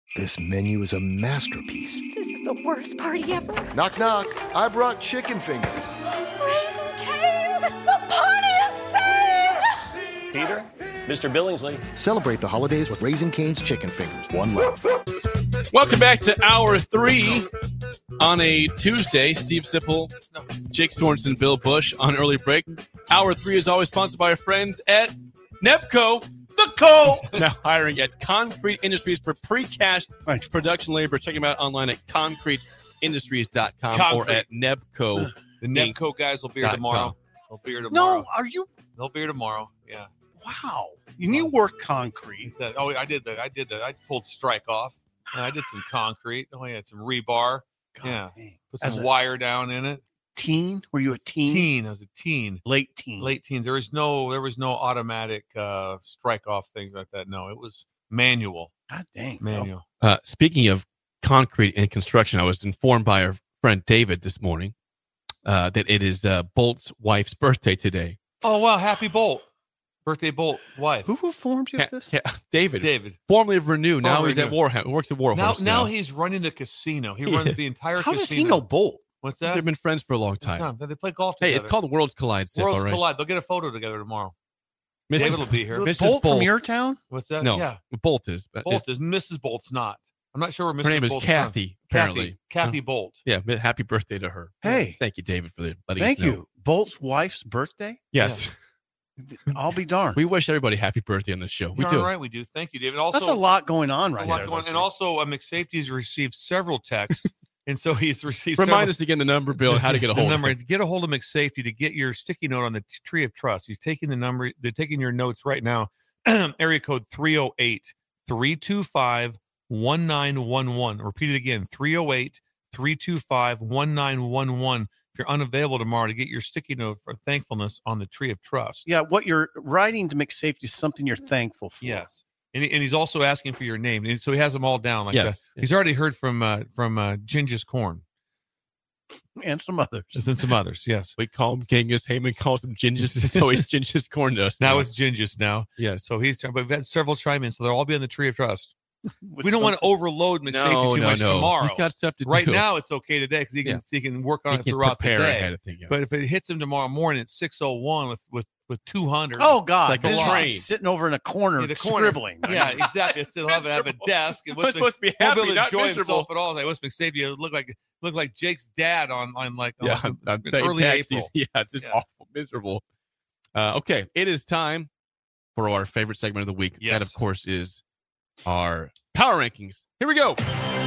This menu is a masterpiece. This is the worst party ever. Knock, knock. I brought chicken fingers. Raising Cane's! The party is saved! Peter? Mr. Billingsley? Celebrate the holidays with Raising Cane's chicken fingers. One love. Welcome back to Hour 3 on a Tuesday. Steve Sipple, Jake Sorensen, Bill Bush on early break. Hour 3 is always sponsored by our friends at Nebco. The Co. Now hiring at Concrete Industries for precast production labor. Check them out online at concreteindustries.com or at Nebco. The Nebco guys will be here tomorrow. They'll be here tomorrow. No, are you? They'll be here tomorrow. Yeah. Wow. You work concrete. He said, I did that. I pulled strike off. And I did some concrete. Oh, yeah, some rebar. God, yeah. Put some wire down in it. Teen? Were you a teen? I was a teen. Late teen. Late teens. There was no automatic strike off things like that. No, it was manual. God dang. Manual. Speaking of concrete and construction, I was informed by our friend David this morning that it is Bolt's wife's birthday today. Oh, wow. Happy Bolt. Birthday Bolt wife. Who informed you of this? Yeah, David. David. Formerly of Renew. Now he's at Warhorse. Works at Warhorse. Now he's running the casino. He runs the entire casino. How does he know Bolt? What's that? They've been friends for a long time. No, they play golf together. Hey, it's called Worlds Collide. Worlds Collide. They'll get a photo together tomorrow. David will be here. Mrs. Bolt from your town? What's that? No, yeah. Bolt is. But Bolt is. Mrs. Bolt's not. I'm not sure where Mrs. Her name is Bolt's Kathy, from. apparently. Kathy Bolt. Yeah, happy birthday to her. Hey. Thank you, David, for letting us know. Thank you. Bolt's wife's birthday? Yes. Yeah. I'll be darned. We wish everybody happy birthday on the show. We do. All right, we do. Thank you, David. Also, that's a lot going on right now. And also, McSafety has received several texts, and so he's received. Remind us again the number, Bill, and how to get a hold of it. Get a hold of McSafety to get your sticky note on the Tree of Trust. He's taking the number. They're taking your notes right now. Area code 308-325-1911. Repeat it again. 308-325-1911. You're unavailable tomorrow to get your sticky note for thankfulness on the Tree of Trust. Yeah, what you're writing to McSafety is something you're thankful for. Yes, and he's also asking for your name, and so he has them all down like that. He's already heard from Genghis Corn and some others. And some others, yes. We call him Genghis. Heyman calls him Gingis, so he's Genghis Corn to us. Now it's Gingis now. Yes. So but we've had several chime in, so they'll all be on the Tree of Trust. We don't want to overload McSafety too much tomorrow. He's got stuff to do. Right now, it's okay today because he can work on it throughout the day. But if it hits him tomorrow morning at 6:01 with 200, oh God, like a train sitting over in a corner, scribbling. Yeah, exactly. He'll have a desk. And We're supposed to be happy, he'll not enjoy miserable. himself at all. Like West McSafety look like Jake's dad on early April. Yeah, it's just awful, miserable. Okay, it is time for our favorite segment of the week. Yes. That, of course, is our Power Rankings. Here we go.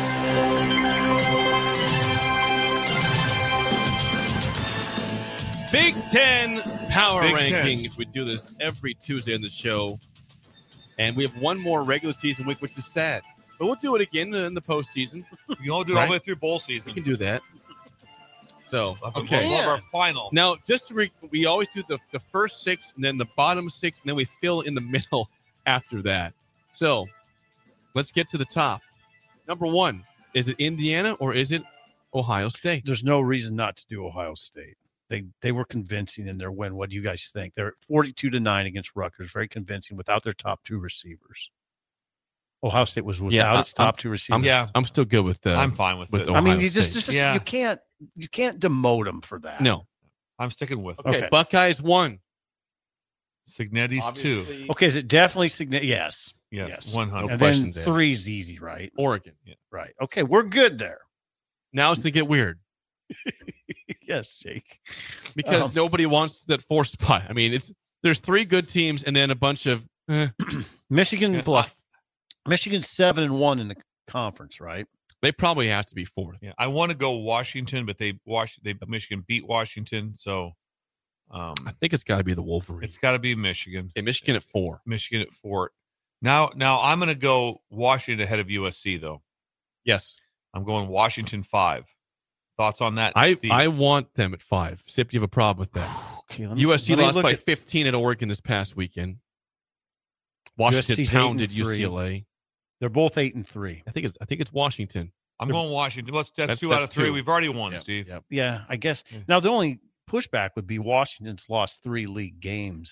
Big Ten Power Rankings. We do this every Tuesday on the show. And we have one more regular season week, which is sad. But we'll do it again in the postseason. You all do it all the way through bowl season. We can do that. So, okay. We'll have our final. Now, just to we always do the first six and then the bottom six, and then we fill in the middle after that. So, let's get to the top. Number one, is it Indiana or is it Ohio State? There's no reason not to do Ohio State. They were convincing in their win. What do you guys think? They're 42-9 against Rutgers. Very convincing without their top two receivers. Ohio State was without its top two receivers. I'm still good with that. I'm fine with it. Ohio I mean, you State. you can't demote them for that. No. I'm sticking with it. Okay. Buckeyes 1. Signetti's 2. Okay, is it definitely Signetti? Yes. Yes. 100. No And questions then asked. 3 is easy, right? Oregon. Yeah. Right. Okay, we're good there. Now it's going to get weird. Yes, Jake. Because nobody wants that 4 spot. I mean, there's 3 good teams and then a bunch of Michigan fluff. Michigan's 7-1 in the conference, right? They probably have to be 4th. Yeah, I want to go Washington, but Michigan beat Washington, so I think it's got to be the Wolverines. It's got to be Michigan. Okay, Michigan at 4. Michigan at 4. Now I'm going to go Washington ahead of USC though. Yes, I'm going Washington 5. Thoughts on that? I Steve? I want them at 5. Sip, do you have a problem with that? Okay, USC lost by 15 at Oregon this past weekend. Washington USC's pounded 8-3. UCLA. They're both 8-3. I think it's Washington. I'm going Washington. That's 2 out of 3. 2. We've already won, Yep, Steve. Yep. Yeah, I guess. Now the only pushback would be Washington's lost 3 league games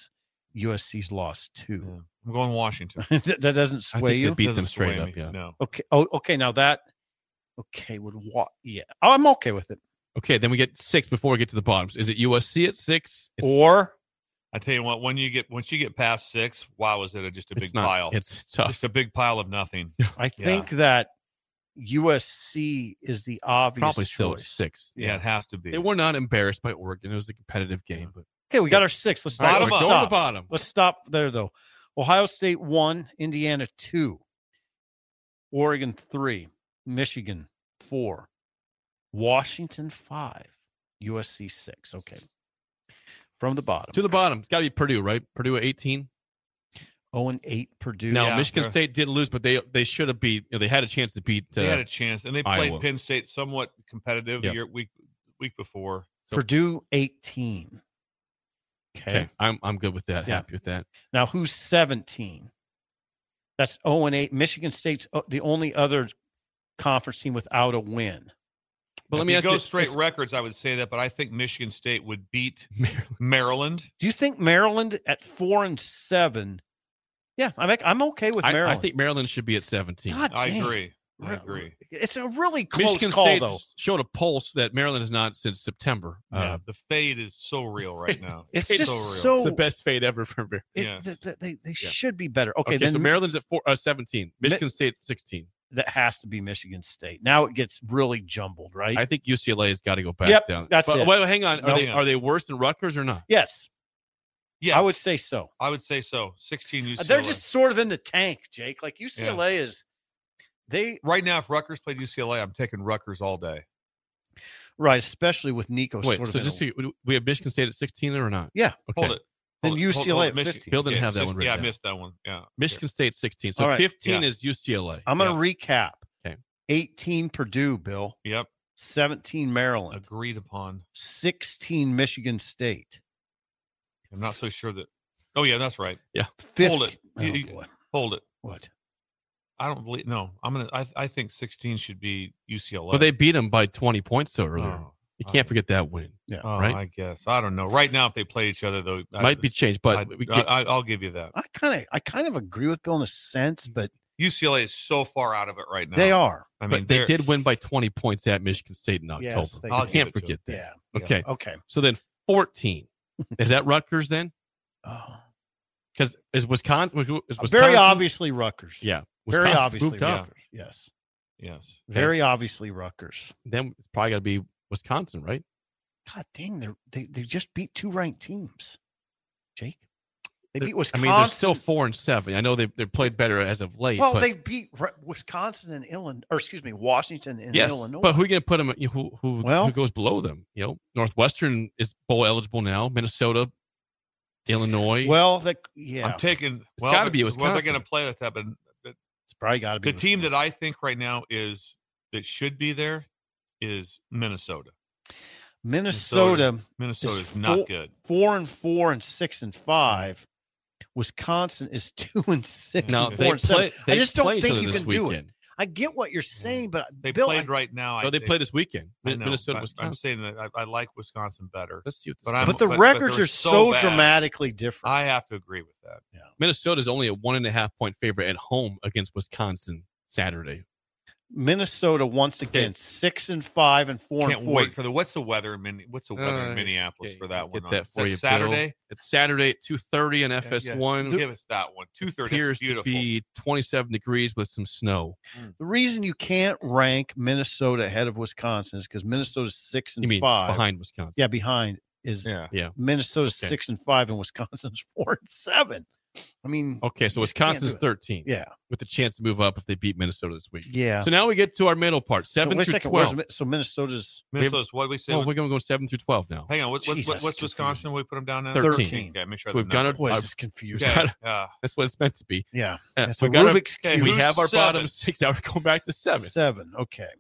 USC's lost 2. Yeah. I'm going Washington. that doesn't I sway think you? they beat Doesn't them straight sway up. me. Yeah. No. Okay. Oh, okay. Now that. Okay. Yeah. Oh, I'm okay with it. Okay, then we get 6 before we get to the bottoms. Is it USC at 6? Or I tell you what, once you get past 6, wow, is it just a big not, pile? It's tough. Just a big pile of nothing. I think that USC is the obvious Probably still at choice. 6. Yeah, it has to be. They were not embarrassed by Oregon. It was a competitive game. But Okay, we got our 6. Let's all right, let's we're going to the stop. bottom. Let's stop there, though. Ohio State 1, Indiana 2, Oregon 3, Michigan 4, Washington 5, USC 6. Okay. From the bottom. To the bottom. It's got to be Purdue, right? Purdue at 18. 0-8 Purdue. Now, Yeah, Michigan they're- State did lose, but they should have beat. They had a chance to beat. They had a chance, and they played Iowa. Penn State somewhat competitive Yep. week before. Purdue 18. Okay, I'm good with that. Yeah. Happy with that. Now, who's 17? That's 0-8. Michigan State's the only other conference team without a win. But let If me you ask go you straight records, I would say that, but I think Michigan State would beat Maryland. Maryland. Do you think Maryland at 4-7? Yeah, I'm okay with Maryland. I think Maryland should be at 17. God I dang. agree. I agree. It's a really close Michigan call, State though. showed a pulse that Maryland has not since September. Yeah, the fade is so real right now. It's so just real. so It's the best fade ever for Maryland. Yes. They should be better. Okay, then so Maryland's at 17. Michigan State 16. that has to be Michigan State. Now it gets really jumbled, right? I think UCLA has got to go back Yep, down. that's but, it. Wait, hang on. No. Are they worse than Rutgers or not? Yes, Yes, I would say so. I would say so. 16 UCLA. They're just sort of in the tank, Jake. Like UCLA is they right now. If Rutgers played UCLA, I'm taking Rutgers all day. right, especially with Nico. Wait, sort of so in just a- we have Michigan State at 16 or not? yeah. Okay. Hold it. Then Hold it. UCLA at Michigan- 15. Bill didn't have that one written Yeah, I down. missed that one. Yeah. Michigan State 16. So All right. 15 Yeah. is UCLA. I'm going to recap. Okay. 18 Purdue, Bill. Yep. 17 Maryland. Agreed upon. 16 Michigan State. I'm not so sure that. Oh yeah, that's right. 15, Hold it. Oh, boy. Hold it. What? I don't believe. No, I think 16 should be UCLA. But they beat them by 20 points so earlier. Oh, You can't forget that win. Yeah. oh, right? I guess I don't know. Right now, if they play each other, though, Might be changed, but I'll give you that. I kind of agree with Bill in a sense, but UCLA is so far out of it right now. they are. I mean, but they they're- did win by 20 points at Michigan State in October. Yes, they I'll did. give Can't it to forget that. Yeah. Okay. Okay. So then 14. Is that Rutgers then? Oh. Because is Wisconsin Very obviously Rutgers. Yeah. Very Wisconsin obviously moved up. Rutgers. Yes. Yes. Very obviously Rutgers. Then it's probably got to be Wisconsin, right? God dang, they just beat 2 ranked teams. Jake. They beat I Wisconsin. mean, they're still 4-7. I know they played better as of late. well, but, they beat Wisconsin and Illinois, or excuse me, Washington and yes, Illinois. but who are you going to put them? Who Well- goes below them? Northwestern is bowl eligible now. Minnesota, Illinois. well, I'm yeah, taking. It's gotta be Well, they're Wisconsin. going to play with that, but it's probably got to be the team that I think right now that should be there is Minnesota. Minnesota Minnesota is is not good. 4-4 and 6-5. Wisconsin is 2-6 now and they 4-7. play. They I just don't play each think other you this can do it. weekend. I get what you're saying, but They Bill, played right now. No, they play this weekend. I know, Minnesota, but Wisconsin. I'm saying that I like Wisconsin better. Let's see what this But is. I'm- but the but records they're are so so bad. dramatically different. I have to agree with that. Minnesota is only a 1.5 point favorite at home against Wisconsin Saturday. Minnesota once again 6-5 and 4-4. Can't wait for what's the weather in Minneapolis okay, for that I'll one? get that Is for you, Bill. Saturday. It's Saturday at 2:30 in FS1. Give us that one. 2:30. Appears That's beautiful. to be 27 degrees with some snow. The reason you can't rank Minnesota ahead of Wisconsin is because Minnesota's 6 and You mean 5. behind Wisconsin? Yeah, behind is Yeah. Minnesota's Okay. 6-5 and Wisconsin's 4-7. I mean, Okay, so you just can't Wisconsin's do it. 13 Yeah, with the chance to move up if they beat Minnesota this week. yeah. So now we get to our middle part, So 7 wait a through second. 12. So Minnesota's Minnesota's what did we say? Oh, we're going to go 7 through 12 now. Hang on. Jesus, What's confusing. Wisconsin? We put them down now. 13. Okay, make sure. So we've got boy, our- this is confusing. Okay. That's what it's meant to be. Yeah, Yeah, it's we a got our- Rubik's okay, cube. We who's have our seven? bottom 6. Now we're going back to 7. 7. Okay.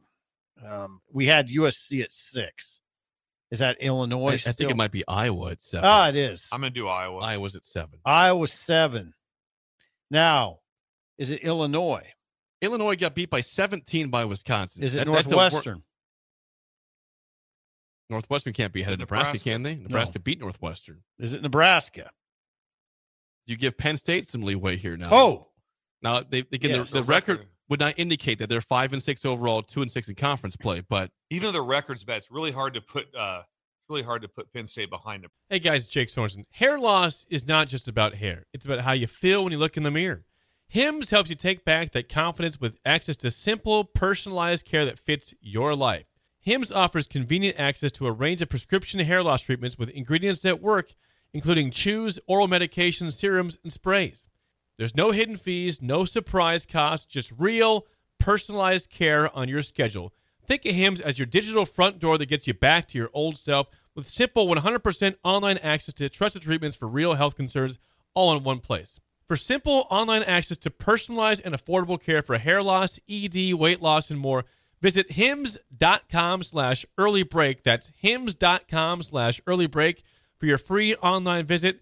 We had USC at 6. Is that Illinois? I think it might be Iowa at 7. Ah, it is. I'm gonna do Iowa. Iowa's at 7. Iowa 7. Now, is it Illinois? Illinois got beat by 17 by Wisconsin. Is it That's a Northwestern? Northwestern can't be ahead of Nebraska, Nebraska. can they? Nebraska beat Northwestern. Is it Nebraska? You give Penn State some leeway here now. Oh, now the record would not indicate that they're 5-6 overall, 2-6 in conference play. But even the record's bad, it's really hard to put Penn State behind them. Hey guys, Jake Sorensen. Hair loss is not just about hair. It's about how you feel when you look in the mirror. Hims helps you take back that confidence with access to simple, personalized care that fits your life. Hims offers convenient access to a range of prescription hair loss treatments with ingredients that work, including chews, oral medications, serums, and sprays. There's no hidden fees, no surprise costs, just real, personalized care on your schedule. Think of Hims as your digital front door that gets you back to your old self with simple 100% online access to trusted treatments for real health concerns all in one place. For simple online access to personalized and affordable care for hair loss, ED, weight loss, and more, visit hims.com/earlybreak. That's hims.com/earlybreak for your free online visit.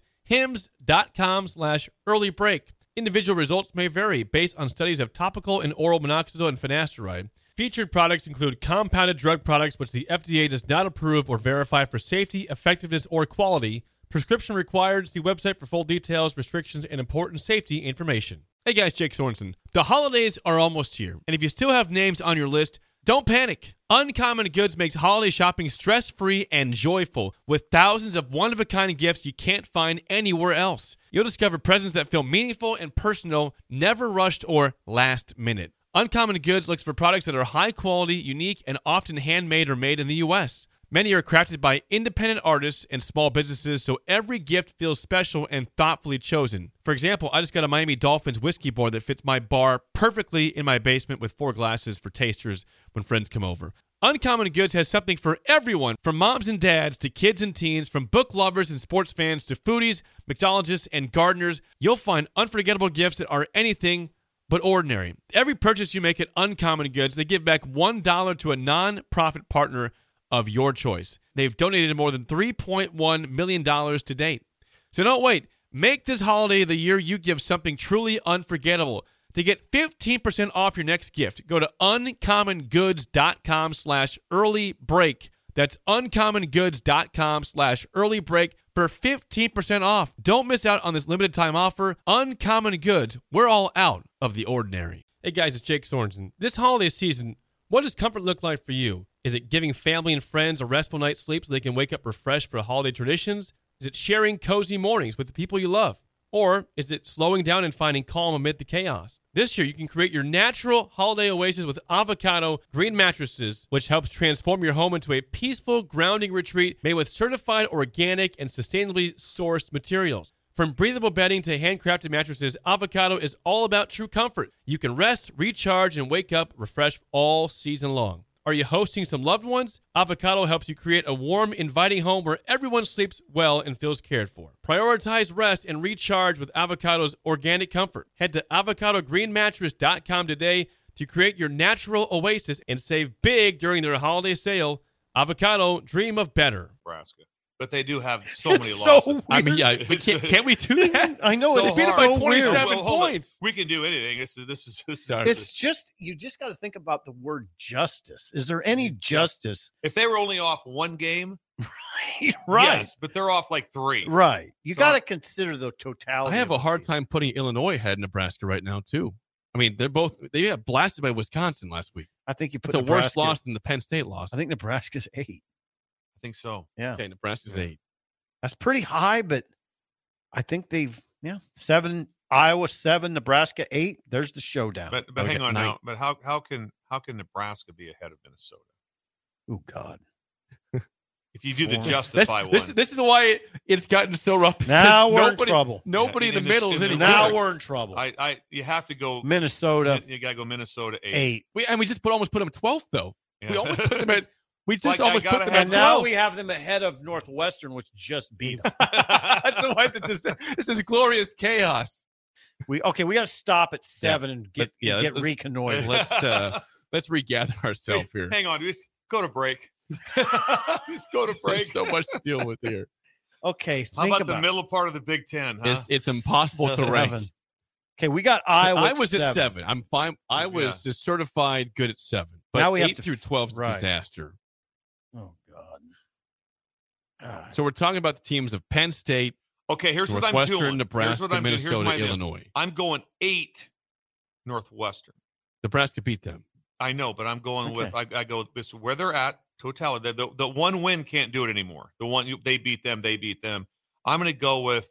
hims.com/earlybreak. Individual results may vary based on studies of topical and oral minoxidil and finasteride. Featured products include compounded drug products which the FDA does not approve or verify for safety, effectiveness, or quality. Prescription required. See website for full details, restrictions, and important safety information. Hey guys, Jake Sorensen. The holidays are almost here, and if you still have names on your list, don't panic. Uncommon Goods makes holiday shopping stress-free and joyful with thousands of one-of-a-kind gifts you can't find anywhere else. You'll discover presents that feel meaningful and personal, never rushed or last minute. Uncommon Goods looks for products that are high quality, unique, and often handmade or made in the U.S. Many are crafted by independent artists and small businesses, so every gift feels special and thoughtfully chosen. For example, I just got a Miami Dolphins whiskey board that fits my bar perfectly in my basement with 4 glasses for tasters when friends come over. Uncommon Goods has something for everyone, from moms and dads to kids and teens, from book lovers and sports fans to foodies, mixologists, and gardeners. You'll find unforgettable gifts that are anything but ordinary. Every purchase you make at Uncommon Goods, they give back $1 to a non-profit partner of your choice. They've donated more than $3.1 million to date. So don't wait. Make this holiday the year you give something truly unforgettable. To get 15% off your next gift, go to uncommongoods.com/earlybreak. That's uncommongoods.com/earlybreak for 15% off. Don't miss out on this limited time offer. Uncommon Goods. We're all out of the ordinary. Hey guys, it's Jake Sorensen. This holiday season, what does comfort look like for you? Is it giving family and friends a restful night's sleep so they can wake up refreshed for holiday traditions? Is it sharing cozy mornings with the people you love? Or is it slowing down and finding calm amid the chaos? This year, you can create your natural holiday oasis with Avocado Green Mattresses, which helps transform your home into a peaceful, grounding retreat made with certified organic and sustainably sourced materials. From breathable bedding to handcrafted mattresses, Avocado is all about true comfort. You can rest, recharge, and wake up refreshed all season long. Are you hosting some loved ones? Avocado helps you create a warm, inviting home where everyone sleeps well and feels cared for. Prioritize rest and recharge with Avocado's organic comfort. Head to avocadogreenmattress.com today to create your natural oasis and save big during their holiday sale. Avocado, dream of better. Nebraska. But they do have so many losses. I mean, yeah, can't we do that? I know, it's beat it by 27 weird. points. We can do anything. This is It's just, you just got to think about the word justice. Is there any justice? If they were only off one game, right. Yes, but they're off like 3. Right. You got to consider the totality. I have a hard time putting Illinois ahead of Nebraska right now, too. I mean, they got blasted by Wisconsin last week. I think you put it's a worse loss than the Penn State loss. I think Nebraska's 8. I think so. Yeah. Okay, Nebraska's 8. That's pretty high, but I think 7, Iowa 7, Nebraska 8. There's the showdown. But hang on now. But how can Nebraska be ahead of Minnesota? Oh God. If you do the justify one. This is why it's gotten so rough. Now we're in trouble. Nobody in the middle is in now we're in trouble. You have to go Minnesota. You got to go Minnesota 8. We just almost put them 12th though. Yeah. We almost put them at. We just almost put them at 12. And now we have them ahead of Northwestern, which just beat them. That's the way this is glorious chaos. We got to stop at 7 and get reconnoitered. Let's regather ourselves here. Hang on, just go to break. Just go to break. There's so much to deal with here. Okay, how about the middle part of the Big Ten? Huh? It's impossible to rank. Okay, we got Iowa. I was at 7. I'm fine. I was just certified good at 7. But now we 8 have through 12 is a disaster. Oh God. So we're talking about the teams of Penn State, Okay, here's what I'm Northwestern, doing. Nebraska, Minnesota, Illinois. I'm going 8 Northwestern. Nebraska beat them. I know, but I'm going with I go with this where they're at. Totality. The one win can't do it anymore. The one they beat them. I'm going to go with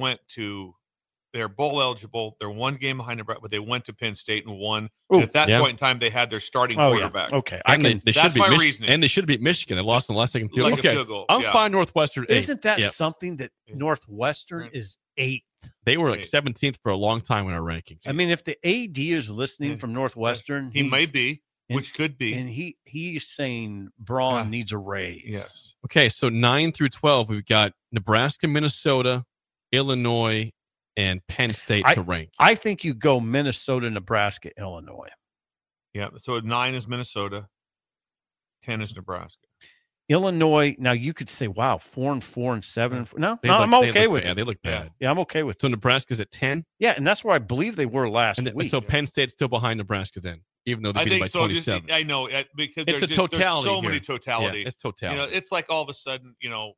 they're bowl eligible. They're one game behind Nebraska, but they went to Penn State and won. And at that point in time, they had their starting quarterback. Yeah. Okay, that's my reasoning. And they should beat Michigan. They lost in the last second field. Like a field goal. I'm fine. Northwestern 8. Isn't that something that Northwestern is 8th? They were like 17th for a long time in our rankings. I mean, if the AD is listening from Northwestern, he may be, which could be, and he's saying Braun needs a raise. Yes. Okay, so 9 through 12, we've got Nebraska, Minnesota, Illinois, and Penn State to rank. I think you go Minnesota, Nebraska, Illinois. Yeah. So 9 is Minnesota, 10 is Nebraska. Illinois. Now you could say, "Wow, 4-4 and 7." No, I'm okay with it. Yeah, they look bad. Yeah, I'm okay with it. So Nebraska's at 10. Yeah, and that's where I believe they were last week. So Penn State's still behind Nebraska then, even though they beat by 27. I know because it's there's so many totality. Yeah, it's totality. It's like all of a sudden,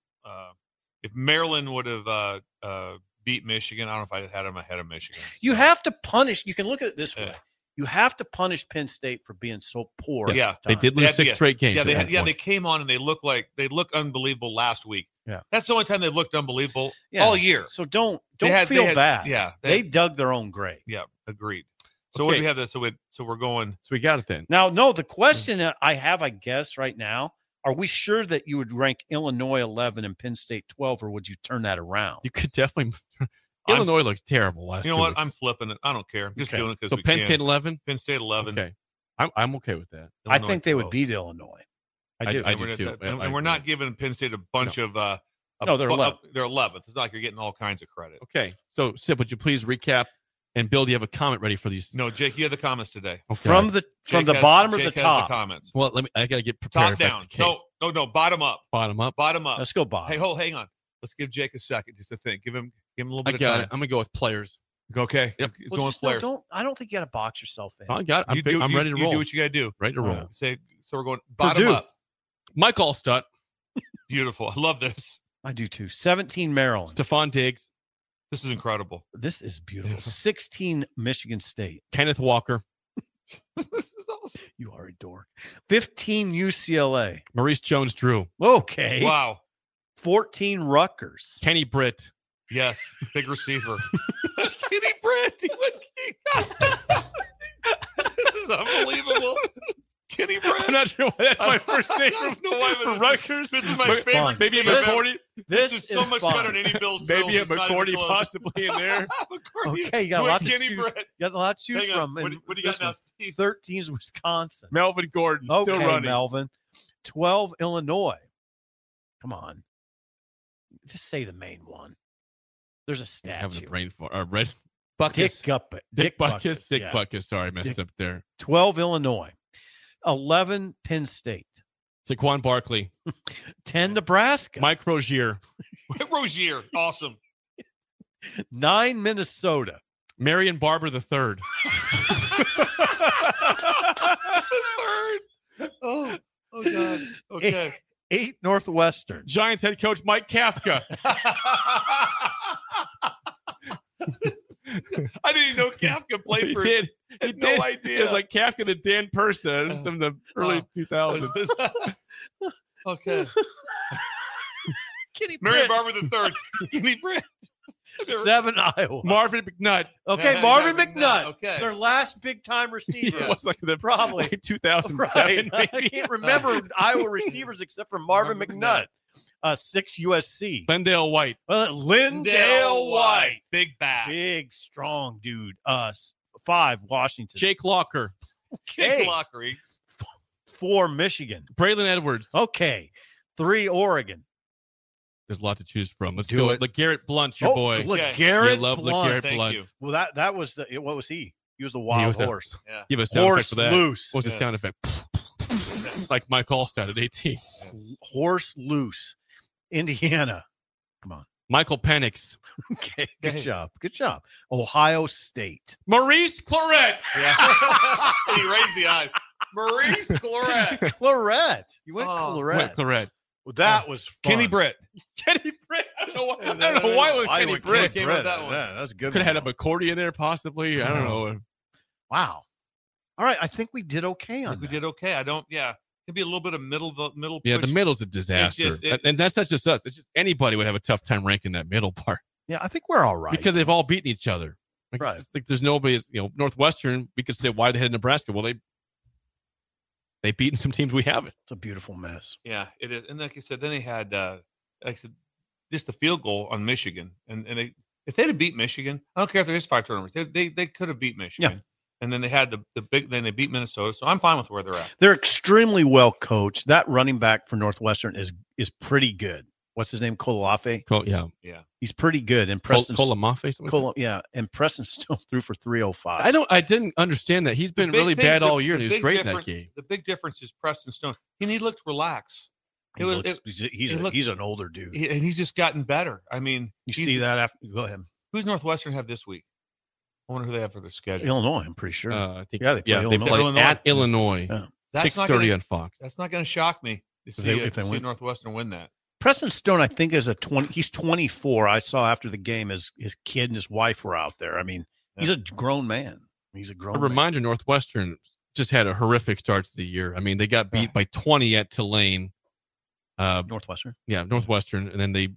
if Maryland would have beat Michigan, I don't know if I had them ahead of Michigan. You have to punish. You can look at it this way. You have to punish Penn State for being so poor. Yeah, they did lose 6 straight games. Yeah, they came on and they look unbelievable last week. Yeah, that's the only time they looked unbelievable all year. So don't feel bad. Yeah, they dug their own grave. Yeah, agreed. So what do we have this? So we're going. So we got it then. Now, no, the question that I have, I guess, right now, are we sure that you would rank Illinois 11 and Penn State 12, or would you turn that around? You could definitely. Illinois looks terrible last. You know what? Weeks. I'm flipping it. I don't care. I'm just doing it because so Penn State 11. Penn State 11. Okay, I'm okay with that. Illinois, I think they would beat Illinois. I do too. And we're not giving Penn State a bunch of. No, they're 11th. They're 11th. It's not like you're getting all kinds of credit. Okay, so Sip, would you please recap? And Bill, do you have a comment ready for these? No, Jake, you have the comments today. Okay. From the bottom or the top? The comments. Well, I got to get prepared. Top down. No, bottom up. Bottom up. Bottom up. Let's go bottom. Hey, hang on. Let's give Jake a second just to think. Give him a little bit of time. I got it. I'm gonna go with players. Okay. Yep. He's going with players. I don't think you got to box yourself in. I got it. I'm ready to roll. You do what you got to do. Ready to roll. So we're going bottom up. Mike Allstott. Beautiful. I love this. I do too. 17 Maryland. Stephon Diggs. This is incredible. This is beautiful. 16 Michigan State. Kenneth Walker. This is awesome. You are a dork. 15 UCLA. Maurice Jones-Drew. Okay. Wow. 14 Rutgers. Kenny Britt. Yes. Big receiver. Kenny Britt. This is unbelievable. Kenny Britt. I'm not sure why that's my first name. I don't know why for Rutgers. This is my favorite. Maybe a McCourty. This is so much better than any Bills. Maybe a McCourty possibly in there. Okay, you got a lot to choose. You got a lot to choose from. What do you got now, Steve? 13 is Wisconsin. Melvin Gordon. Okay, still running. Melvin. 12 Illinois. Come on. Just say the main one. There's a statue. Having a brain for Red Buckus. Dick Buckus. Yeah. Buckus. Sorry, I messed up there. 12 Illinois. 11 Penn State. Saquon Barkley. 10 Nebraska. Mike Rozier. Rozier. Awesome. 9 Minnesota. Marion Barber the third. Oh God. Okay. 8 Northwestern. Giants head coach Mike Kafka. I didn't even know Kafka played for. He did. No idea. It was like Kafka the Dan person from the early 2000s. Okay. Kenny Marion Britt. Barber the third. Kenny Britt. 7 Iowa. Marvin McNutt. Okay, Marvin McNutt. Okay. Their last big time receiver. It was like the Probably. like 2007. Right. I Maybe. can't remember Iowa receivers except for Marvin McNutt. 6 USC. Lindale White. Lindale White. Big back. Big, strong dude. 5 Washington. Jake Locker. Jake Locker. 4 Michigan. Braylon Edwards. Okay. 3 Oregon. There's a lot to choose from. Let's Do go it. with LeGarrette Blunt, your boy. LeGarrette You love Blunt. LeGarrette Thank Blunt. you. Well, that was the. What was he? He was the wild horse. Yeah. Give us a sound Horse effect for that. loose. What's the sound effect? Like Mike Allstott at 18. Horse loose. Indiana. Come on. Michael Penix. Okay. Good job. Good job. Ohio State. Maurice Clarett. Yeah. He raised the eye. Maurice Clarett. Clarett. You went Oh. Clarett. Clarett. Well, that was fun. Kenny Britt. Kenny Britt. I don't know why it was Kenny Britt. came up with that one. Yeah, that's a good. Could have had one. a accordion there, possibly. I don't know. Wow. All right, I think we did okay I on think we that. did okay. I don't. Yeah, could be a little bit of middle. Yeah, push. the middle's a disaster, It's and that's not just us. It's just anybody would have a tough time ranking that middle part Yeah, I think we're all right. because they've all beaten each other. Like, Right. it's like there's nobody. Northwestern. We could say why they had Nebraska. Well, they've beaten some teams we haven't. It's a beautiful mess. Yeah, it is. And like I said, then they had, like I said, just the field goal on Michigan, and if they'd have beat Michigan, I don't care if there is 5 turnovers. They could have beat Michigan. Yeah. And then they had the big. Then they beat Minnesota. So I'm fine with where they're at. They're extremely well coached. That running back for Northwestern is pretty good. What's his name? Kololafe. Yeah, He's pretty good. And Preston Colamafe. yeah, and Preston still threw for 305. I didn't understand that. He's been The big really thing- bad the- all year, and the he was big great in that difference- game. The big difference is Preston Stone. He looked relaxed. He's an older dude. And he's just gotten better. I mean, You see that after? Go ahead. Who's Northwestern have this week? I wonder who they have for their schedule. Illinois, I'm pretty sure. I think Yeah, they play they Illinois. play Illinois. at Illinois. Yeah. That's not 6:30 gonna, on Fox. that's not going to shock me to see, they win. Northwestern win that. Preston Stone, I think, is he's 24. I saw after the game his kid and his wife were out there. I mean, he's a grown man. He's a grown A man. reminder: Northwestern just had a horrific start to the year. I mean, they got beat by 20 at Tulane. Northwestern. Yeah, Northwestern, and then they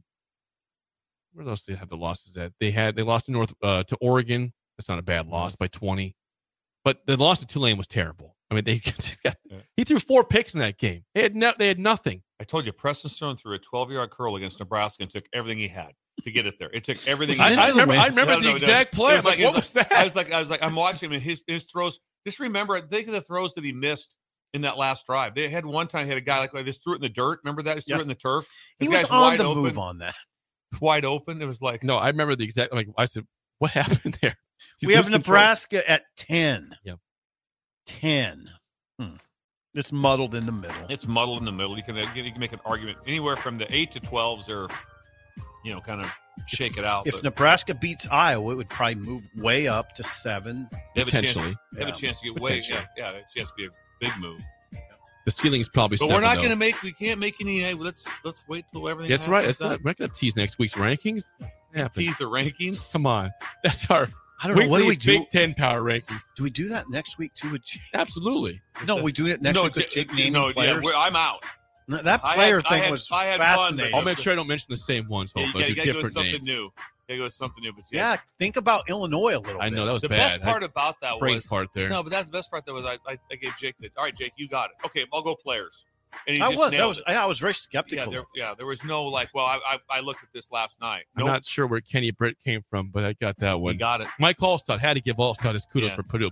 where else did they have the losses at? They lost to Oregon. That's not a bad loss by 20, but the loss to Tulane was terrible. I mean, he threw 4 picks in that game. They had nothing. I told you, Preston Stone threw a 12-yard curl against Nebraska and took everything he had to get it there. It took everything. Was he it had. into the I wind? remember the exact play. I was like, what was that? I was like, I'm watching him and his throws. Just remember, think of the throws that he missed in that last drive. They had one time, he had a guy like this, threw it in the dirt. Remember that? He threw it in the turf. He The was guy's on wide the open, move on that. wide open. It was like, No, I remember the exact. Like I said, what happened there? We have Nebraska at 10. Yep. 10. It's muddled in the middle. it's muddled in the middle. You can make an argument anywhere from the 8 to 12s or, kind of shake it out. If But Nebraska beats Iowa, it would probably move way up to 7. they have a chance. Potentially. They have a chance to get way. Potentially. Yeah, a chance to be a big move. The ceiling's probably. But 7, we're not though. going to make. We can't make any. Hey, let's wait till everything. That's right. happens. That's not. We're not going to tease next week's rankings. Tease the rankings. Come on, that's our. I don't know. What do we do? Big Ten power rankings. Do we do that next week too? Absolutely. No, we do it next week with Jake naming players. I'm out. That I player had- I thing had- was I had fun, fascinating. but- I'll make sure I don't mention the same ones. Yeah, Hopefully, you do got to go with different something names. new. Got to go with something new. But Yeah, think about Illinois a little I bit. know that was the bad. best part about that brain was part there. No, but that's the best part. That was I gave Jake that. All right, Jake, you got it. Okay, I'll go players. And he I just was. nailed it. I was very skeptical. There was no like. Well, I looked at this last night. I'm not sure where Kenny Britt came from, but I got that We one. got it. Mike Allstott had to give Allstott his kudos Yeah. for Purdue.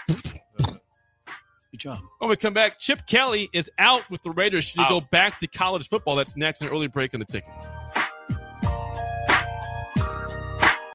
Good job. When we come back, Chip Kelly is out with the Raiders. Should he Out. go back to college football? That's next, an early break on the ticket.